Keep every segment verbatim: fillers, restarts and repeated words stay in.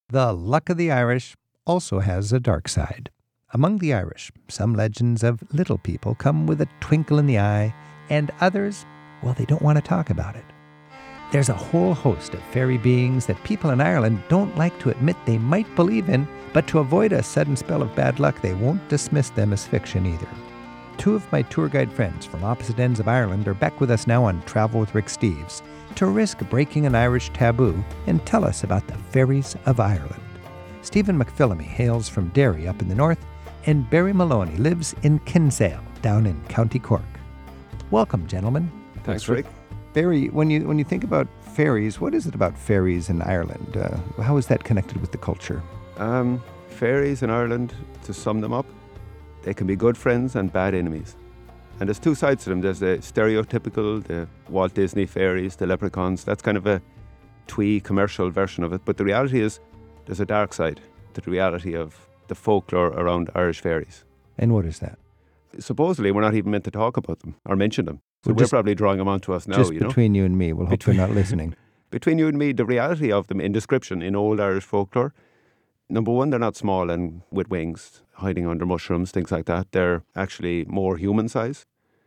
The luck of the Irish also has a dark side. Among the Irish, some legends of little people come with a twinkle in the eye, and others, well, they don't want to talk about it. There's a whole host of fairy beings that people in Ireland don't like to admit they might believe in, but to avoid a sudden spell of bad luck, they won't dismiss them as fiction either. Two of my tour guide friends from opposite ends of Ireland are back with us now on Travel with Rick Steves to risk breaking an Irish taboo and tell us about the fairies of Ireland. Stephen McPhillamy hails from Derry up in the north, and Barry Maloney lives in Kinsale down in County Cork. Welcome, gentlemen. Thanks, Rick. Barry, when you when you think about fairies, what is it about fairies in Ireland? Uh, how is that connected with the culture? Um, fairies in Ireland, to sum them up, they can be good friends and bad enemies. And there's two sides to them. There's the stereotypical, the Walt Disney fairies, the leprechauns. That's kind of a twee commercial version of it. But the reality is there's a dark side to the reality of the folklore around Irish fairies. And what is that? Supposedly, we're not even meant to talk about them or mention them. So Well, we're just- probably drawing them onto us now, Just you know. between you and me, we'll hope they're not listening. Between you and me, the reality of them in description in old Irish folklore, number one, they're not small and with wings, hiding under mushrooms, things like that. They're actually more human size,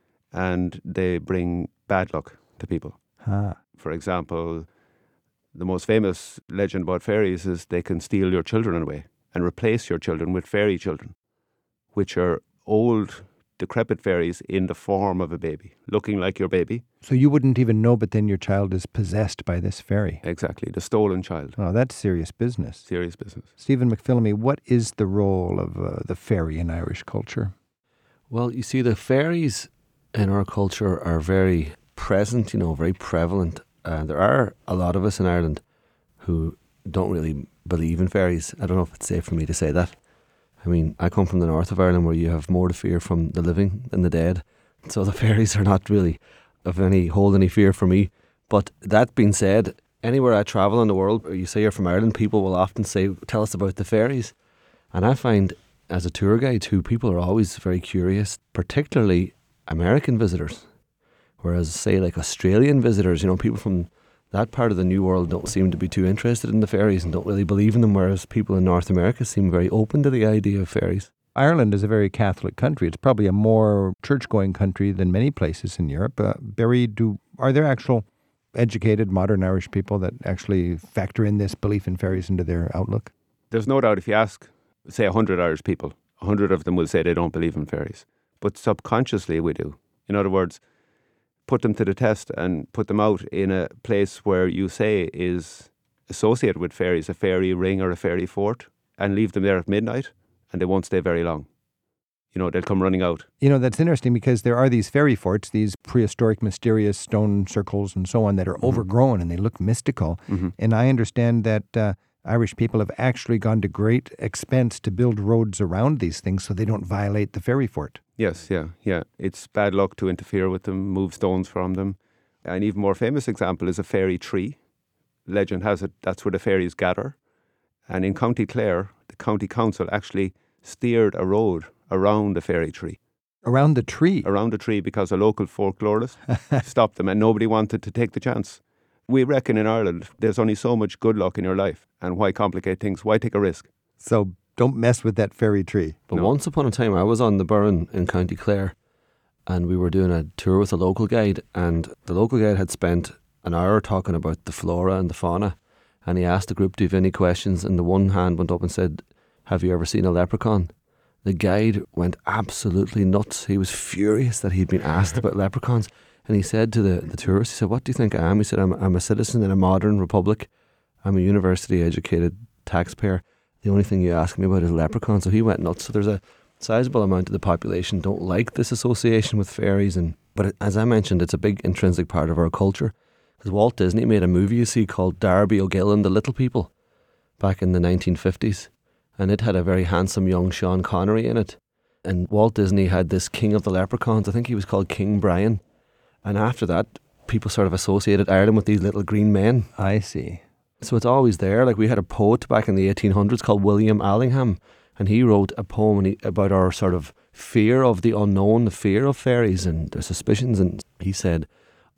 and they bring bad luck to people. Ah, For example, the most famous legend about fairies is they can steal your children away and replace your children with fairy children, which are old, decrepit fairies in the form of a baby, looking like your baby. so you wouldn't even know, but then your child is possessed by this fairy. Exactly, the stolen child. Oh, that's serious business. Serious business. Stephen McPhillamy, what is the role of uh, the fairy in Irish culture? Well, you see, the fairies in our culture are very present, you know, very prevalent. Uh, there are a lot of us in Ireland who don't really believe in fairies. I don't know if it's safe for me to say that. I mean, I come from the north of Ireland where you have more to fear from the living than the dead. So the fairies are not really of any hold any fear for me. But that being said, anywhere I travel in the world, or you say you're from Ireland, people will often say, tell us about the fairies. And I find as a tour guide too, people are always very curious, particularly American visitors. Whereas, say, like Australian visitors, you know, people from that part of the New World don't seem to be too interested in the fairies and don't really believe in them, whereas people in North America seem very open to the idea of fairies. Ireland is a very Catholic country. It's probably a more church-going country than many places in Europe. Uh, Barry, do are there actual educated modern Irish people that actually factor in this belief in fairies into their outlook? There's no doubt if you ask, say, one hundred Irish people, one hundred of them will say they don't believe in fairies. But subconsciously we do. In other words, put them to the test and put them out in a place where you say is associated with fairies, a fairy ring or a fairy fort, and leave them there at midnight, and they won't stay very long. You know, they'll come running out. You know, that's interesting because there are these fairy forts, these prehistoric, mysterious stone circles and so on that are Mm-hmm. overgrown and they look mystical. Mm-hmm. And I understand that uh, Irish people have actually gone to great expense to build roads around these things so they don't violate the fairy fort. Yes, yeah, yeah. It's bad luck to interfere with them, move stones from them. An even more famous example is a fairy tree. Legend has it that's where the fairies gather. And in County Clare, the county council actually steered a road around the fairy tree. Around the tree? Around the tree because a local folklorist stopped them and nobody wanted to take the chance. We reckon in Ireland there's only so much good luck in your life, and why complicate things? Why take a risk? So don't mess with that fairy tree. But No. once upon a time, I was on the Burren in County Clare, and we were doing a tour with a local guide, and the local guide had spent an hour talking about the flora and the fauna, and he asked the group, do you have any questions? And the one hand went up and said, have you ever seen a leprechaun? The guide went absolutely nuts. He was furious that he'd been asked about leprechauns. And he said to the, the tourist, he said, what do you think I am? He said, I'm, I'm a citizen in a modern republic. I'm a university-educated taxpayer. The only thing you ask me about is leprechauns. So he went nuts. So there's a sizable amount of the population don't like this association with fairies. And But it, as I mentioned, it's a big intrinsic part of our culture. Because Walt Disney made a movie, you see, called Darby O'Gill and the Little People back in the nineteen fifties. And it had a very handsome young Sean Connery in it. And Walt Disney had this king of the leprechauns. I think he was called King Brian. And after that, people sort of associated Ireland with these little green men. I see. So it's always there. Like we had a poet back in the eighteen hundreds called William Allingham, and he wrote a poem and he, about our sort of fear of the unknown, the fear of fairies and their suspicions. And he said,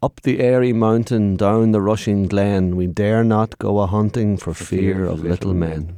Up the airy mountain, down the rushing glen, we dare not go a hunting for, For fear, fear of of little little men.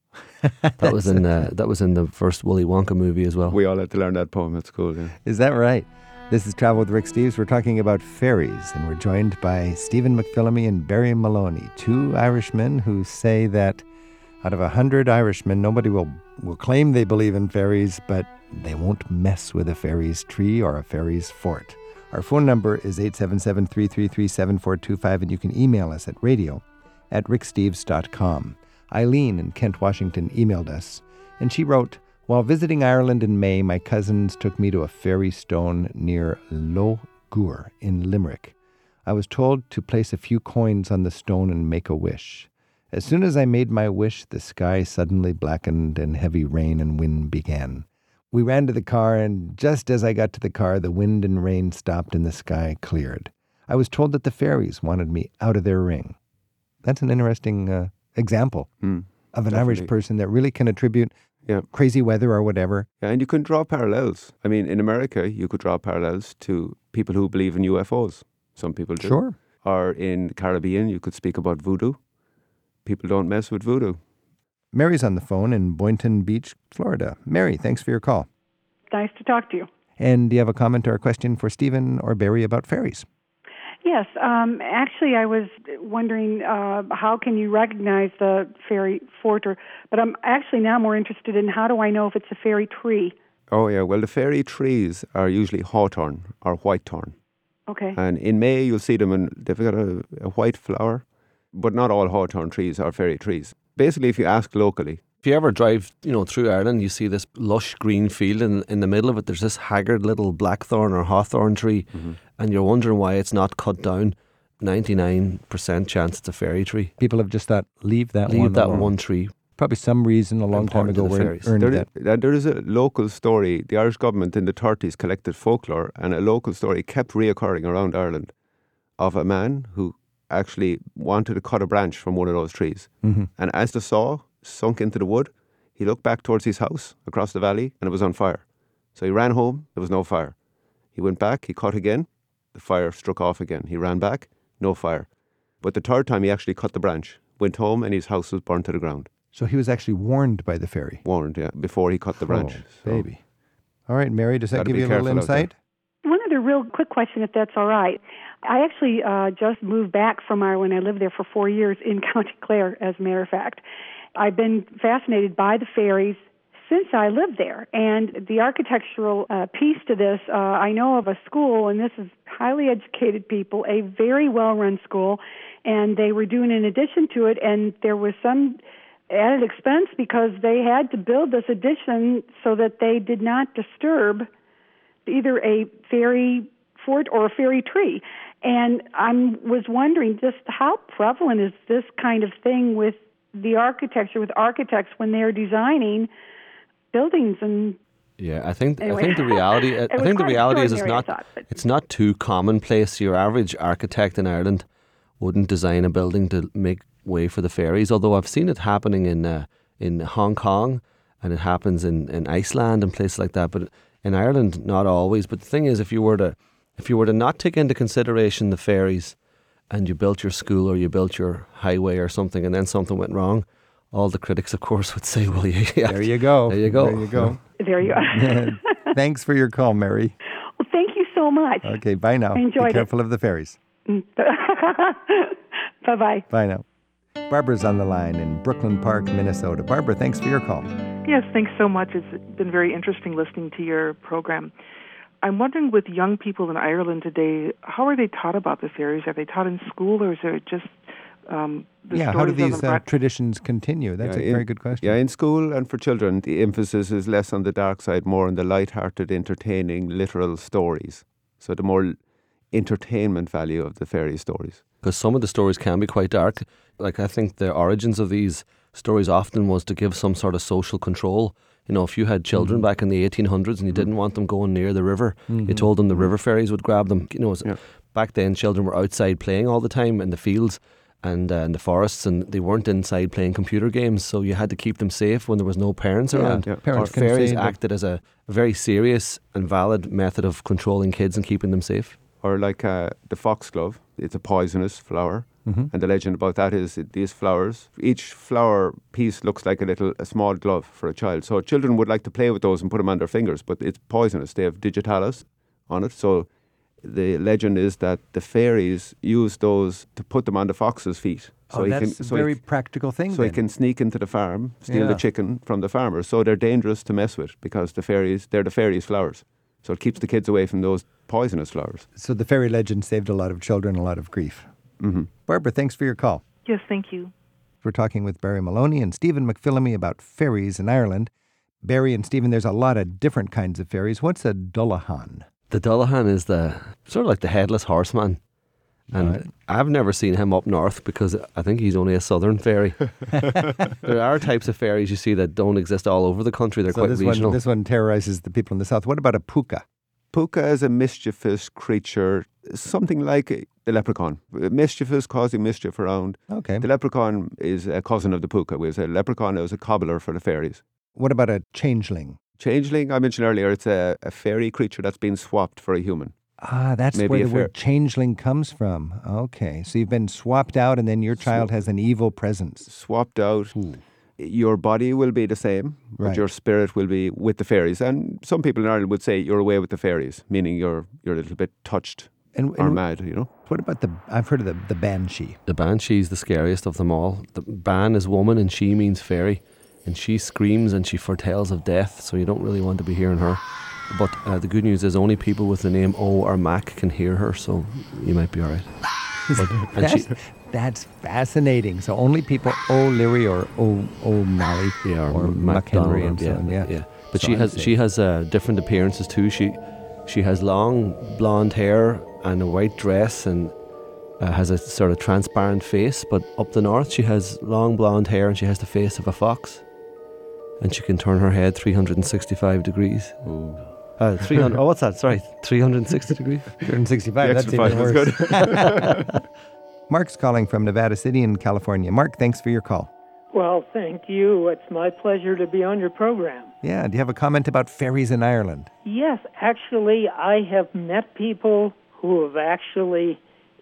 That was in uh, that was in the first Willy Wonka movie as well. We all had to learn that poem at school. Yeah. Is that right? This is Travel with Rick Steves. We're talking about ferries, and we're joined by Stephen McPhillamy and Barry Maloney, two Irishmen who say that out of a hundred Irishmen, nobody will, will claim they believe in ferries, but they won't mess with a ferry's tree or a ferry's fort. Our phone number is eight seven seven, three three three, seven four two five, and you can email us at radio at ricksteves dot com. Eileen in Kent, Washington emailed us, and she wrote, while visiting Ireland in May, my cousins took me to a fairy stone near Lough Gur in Limerick. I was told to place a few coins on the stone and make a wish. As soon as I made my wish, the sky suddenly blackened and heavy rain and wind began. We ran to the car, and just as I got to the car, the wind and rain stopped and the sky cleared. I was told that the fairies wanted me out of their ring. That's an interesting uh, example Mm, of an definitely. Irish person that really can attribute Yeah. crazy weather or whatever. Yeah, and you can draw parallels. I mean, in America, you could draw parallels to people who believe in U F Os. Some people do. Sure. Or in the Caribbean, you could speak about voodoo. People don't mess with voodoo. Mary's on the phone in Boynton Beach, Florida. Mary, thanks for your call. Nice to talk to you. And do you have a comment or a question for Stephen or Barry about ferries? Yes, um, actually, I was wondering uh, how can you recognize the fairy fort, or, but I'm actually now more interested in how do I know if it's a fairy tree? Oh, yeah. Well, the fairy trees are usually hawthorn or whitethorn. Okay. And in May, you'll see them, and they've got a, a white flower. But not all hawthorn trees are fairy trees. Basically, if you ask locally, If you ever drive, you know, through Ireland, you see this lush green field, and in the middle of it, there's this haggard little blackthorn or hawthorn tree, mm-hmm. and you're wondering why it's not cut down. ninety-nine percent chance it's a fairy tree. People have just thought, leave that Leave one that alone. one tree. Probably some reason a long time Important to ago the where it fairies. earned there that. is, uh, there is a local story. The Irish government in the thirties collected folklore, and a local story kept reoccurring around Ireland of a man who actually wanted to cut a branch from one of those trees. Mm-hmm. And as the saw sunk into the wood, he looked back towards his house across the valley, and it was on fire. So he ran home, there was no fire. He went back, he cut again, the fire struck off again. He ran back, no fire. But the third time he actually cut the branch, went home, and his house was burnt to the ground. So he was actually warned by the fairy. Warned, yeah, before he cut the branch. Oh, So baby. All right, Mary, does that Gotta give be you a little careful out there. insight? One other real quick question, if that's all right. I actually uh, just moved back from Ireland. I lived there for four years in County Clare, as a matter of fact. I've been fascinated by the fairies since I lived there. And the architectural uh, piece to this, uh, I know of a school, and this is highly educated people, a very well-run school, and they were doing an addition to it, and there was some added expense because they had to build this addition so that they did not disturb either a fairy fort or a fairy tree. And I was wondering just how prevalent is this kind of thing with the architecture, with architects when they're designing buildings and Yeah, I think Anyway. I think the reality I It was think the quite reality is it's extraordinary, I not thought, but- it's not too commonplace. Your average architect in Ireland wouldn't design a building to make way for the fairies. Although I've seen it happening in uh, in Hong Kong, and it happens in, in Iceland and places like that. But in Ireland, not always. But the thing is, if you were to if you were to not take into consideration the fairies, and you built your school or you built your highway or something, and then something went wrong, all the critics, of course, would say, "Well, yeah, yeah. There you go. There you go. There you go. there you are. Thanks for your call, Mary. Well, thank you so much. Okay, bye now. I enjoyed Be it. careful of the fairies. Bye-bye. Bye now. Barbara's on the line in Brooklyn Park, Minnesota. Barbara, thanks for your call. Yes, thanks so much. It's been very interesting listening to your program. I'm wondering, with young people in Ireland today, how are they taught about the fairies? Are they taught in school, or is it just um, the Yeah, how do stories of these them uh, brought- traditions continue? That's Yeah, a in- very good question. Yeah, in school and for children, the emphasis is less on the dark side, more on the light-hearted, entertaining, literal stories. So the more entertainment value of the fairy stories. Because some of the stories can be quite dark. Like, I think the origins of these stories often was to give some sort of social control. You know, if you had children Mm-hmm. back in the eighteen hundreds and you didn't want them going near the river, Mm-hmm. you told them the river fairies would grab them. You know, Yeah. back then children were outside playing all the time in the fields and uh, in the forests, and they weren't inside playing computer games, so you had to keep them safe when there was no parents Yeah, around. yeah. Parents Or can fairies say that- acted as a very serious and valid method of controlling kids and keeping them safe. or like uh, the foxglove. It's a poisonous flower. Mm-hmm. And the legend about that is that these flowers, each flower piece looks like a little, a small glove for a child. So children would like to play with those and put them on their fingers, but it's poisonous. They have digitalis on it. So the legend is that the fairies use those to put them on the fox's feet. So oh, he that's can, a so very he, practical thing. So then. he can sneak into the farm, steal Yeah. the chicken from the farmers. So they're dangerous to mess with because the fairies, they're the fairies' flowers. So it keeps the kids away from those poisonous flowers. So the fairy legend saved a lot of children a lot of grief. Mm-hmm. Barbara, thanks for your call. Yes, thank you. We're talking with Barry Maloney and Stephen McPhillamy about fairies in Ireland. Barry and Stephen, there's a lot of different kinds of fairies. What's a Dullahan? The Dullahan is the sort of like the headless horseman. And Right. I've never seen him up north because I think he's only a southern fairy. There are types of fairies you see that don't exist all over the country. They're So quite this regional. one, this one terrorizes the people in the south. What about a puka? Puka is a mischievous creature, something like the leprechaun. Mischievous, causing mischief around. Okay. The leprechaun is a cousin of the puka. We say leprechaun is a cobbler for the fairies. What about a changeling? Changeling, I mentioned earlier, it's a, a fairy creature that's been swapped for a human. Ah, that's Maybe where a the fair- word changeling comes from. Okay. So you've been swapped out and then your child has an evil presence. Swapped out. Your body will be the same, but Right. your spirit will be with the fairies. And some people in Ireland would say you're away with the fairies, meaning you're you're a little bit touched And, or and mad, you know. what about the, I've heard of the, the banshee. The banshee's the scariest of them all. The ban is woman and she means fairy. And she screams and she foretells of death, so you don't really want to be hearing her. But uh, the good news is only people with the name O or Mac can hear her, so you might be all right. But, and That's, she, that's fascinating. So only people O'Leary or O O'Malley yeah, or Mac McHenry Donald, and so on. Yeah. But So she I'm has safe. she has uh, different appearances too. She she has long blonde hair and a white dress and uh, has a sort of transparent face. But up the north, she has long blonde hair and she has the face of a fox. And she can turn her head three hundred sixty-five degrees. Uh, three hundred. Oh, what's that? Sorry, three hundred sixty degrees. three hundred sixty-five. The That's extra even five was worse. good. Mark's calling from Nevada City in California. Mark, thanks for your call. Well, thank you. It's my pleasure to be on your program. Yeah, do you have a comment about fairies in Ireland? Yes, actually, I have met people who have actually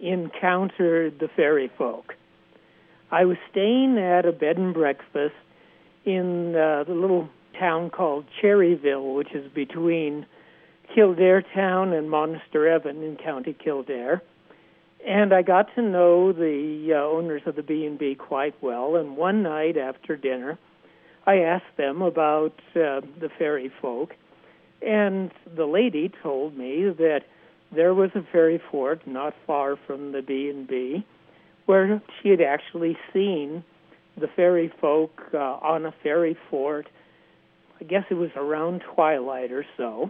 encountered the fairy folk. I was staying at a bed and breakfast in uh, the little town called Cherryville, which is between Kildare town and Monasterevan in County Kildare. And I got to know the uh, owners of the B and B quite well. And one night after dinner, I asked them about uh, the fairy folk. And the lady told me that there was a fairy fort not far from the B and B where she had actually seen the fairy folk uh, on a fairy fort. I guess it was around twilight or so.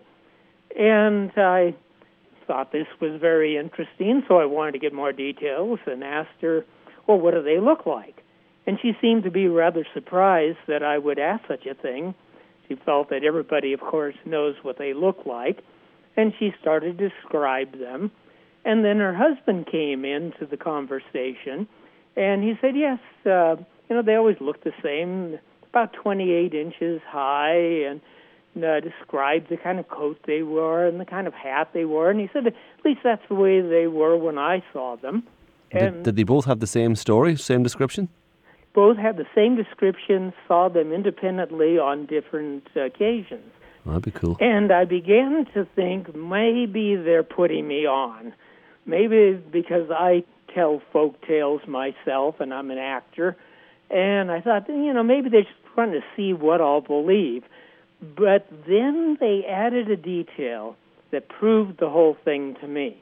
And I thought this was very interesting, so I wanted to get more details and asked her, well, what do they look like? And she seemed to be rather surprised that I would ask such a thing. She felt that everybody, of course, knows what they look like, and she started to describe them. And then her husband came into the conversation, and he said, yes, uh, you know, they always look the same, about twenty-eight inches high, and uh, described the kind of coat they wore and the kind of hat they wore. And he said, at least that's the way they were when I saw them. And Did, did they both have the same story, same description? both had the same description, saw them independently on different occasions. Oh, that'd be cool. And I began to think maybe they're putting me on. Maybe because I tell folk tales myself and I'm an actor. And I thought, you know, maybe they're just trying to see what I'll believe. But then they added a detail that proved the whole thing to me.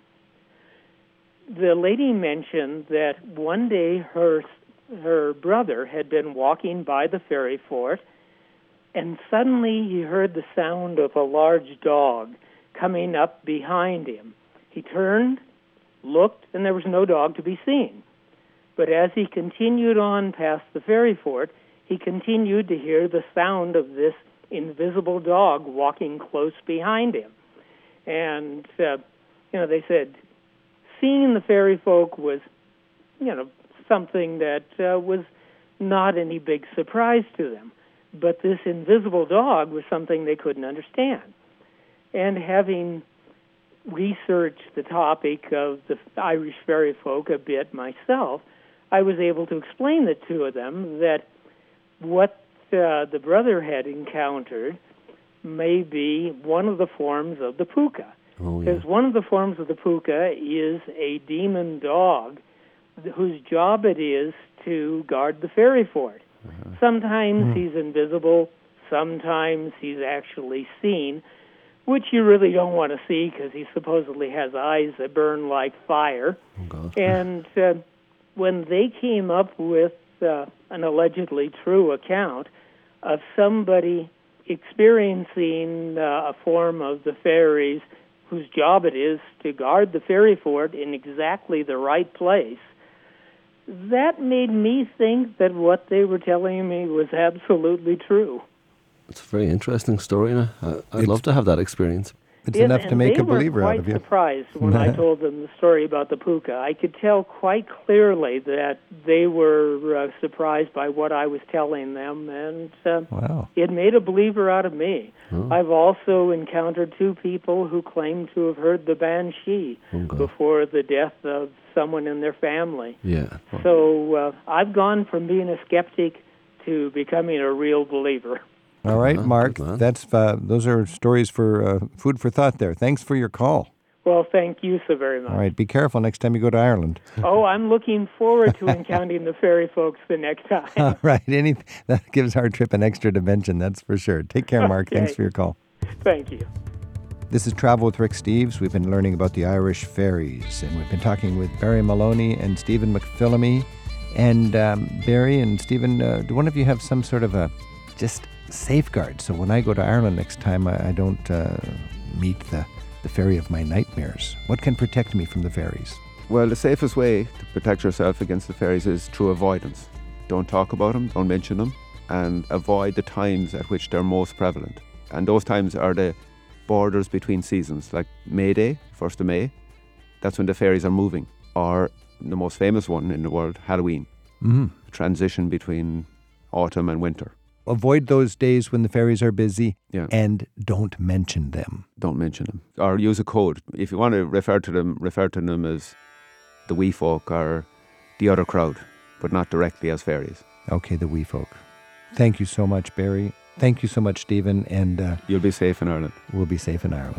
The lady mentioned that one day her her brother had been walking by the fairy fort, and suddenly he heard the sound of a large dog coming up behind him. He turned, looked, and there was no dog to be seen. But as he continued on past the fairy fort, he continued to hear the sound of this invisible dog walking close behind him. And, uh, you know, they said seeing the fairy folk was, you know, something that uh, was not any big surprise to them. But this invisible dog was something they couldn't understand. And having research the topic of the Irish fairy folk a bit myself, I was able to explain it to them that what uh, the brother had encountered may be one of the forms of the puka. Oh, yeah. Because one of the forms of the puka is a demon dog whose job it is to guard the fairy fort. Uh-huh. Sometimes mm. he's invisible, sometimes he's actually seen, which you really don't want to see because he supposedly has eyes that burn like fire. Oh, God. And uh, when they came up with uh, an allegedly true account of somebody experiencing uh, a form of the fairies whose job it is to guard the fairy fort in exactly the right place, that made me think that what they were telling me was absolutely true. It's a very interesting story, and I, I'd it's, love to have that experience. It's yes, enough to make a believer out of you. They were quite surprised when I told them the story about the puka. I could tell quite clearly that they were uh, surprised by what I was telling them, and uh, wow. it made a believer out of me. Oh. I've also encountered two people who claim to have heard the banshee oh, before the death of someone in their family. Yeah. So uh, I've gone from being a skeptic to becoming a real believer. All right, Oh, Mark, good man. that's uh, those are stories for uh, food for thought there. Thanks for your call. Well, thank you so very much. All right, be careful next time you go to Ireland. Oh, I'm looking forward to encountering the fairy folks the next time. All right, any, that gives our trip an extra dimension, that's for sure. Take care, Mark. Okay. Thanks for your call. Thank you. This is Travel with Rick Steves. We've been learning about the Irish fairies, and we've been talking with Barry Maloney and Stephen McPhillamy. And um, Barry and Stephen, uh, do one of you have some sort of a just safeguard so when I go to Ireland next time I, I don't uh, meet the, the fairy of my nightmares? What can protect me from the fairies? Well, the safest way to protect yourself against the fairies is through avoidance. Don't talk about them, don't mention them, and avoid the times at which they're most prevalent. And those times are the borders between seasons, like May Day, first of May. That's when the fairies are moving. Or the most famous one in the world, Halloween. Mm-hmm. The transition between autumn and winter. Avoid those days when the fairies are busy, Yeah. and don't mention them. Don't mention them. Or use a code. If you want to refer to them, refer to them as the wee folk or the other crowd, but not directly as fairies. Okay, the wee folk. Thank you so much, Barry. Thank you so much, Stephen, and uh, You'll be safe in Ireland. we'll be safe in Ireland.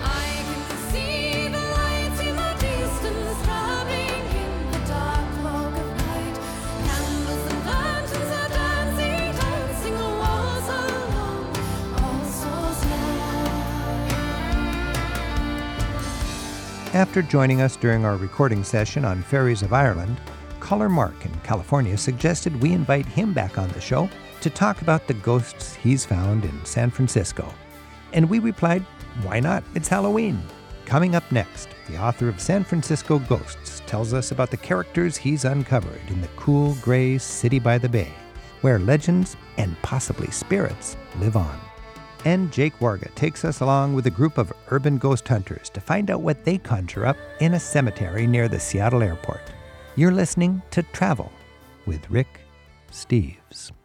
After joining us during our recording session on Fairies of Ireland, caller Mark in California suggested we invite him back on the show to talk about the ghosts he's found in San Francisco. And we replied, why not? It's Halloween. Coming up next, the author of San Francisco Ghosts tells us about the characters he's uncovered in the cool, gray city by the bay, where legends and possibly spirits live on. And Jake Warga takes us along with a group of urban ghost hunters to find out what they conjure up in a cemetery near the Seattle airport. You're listening to Travel with Rick Steves.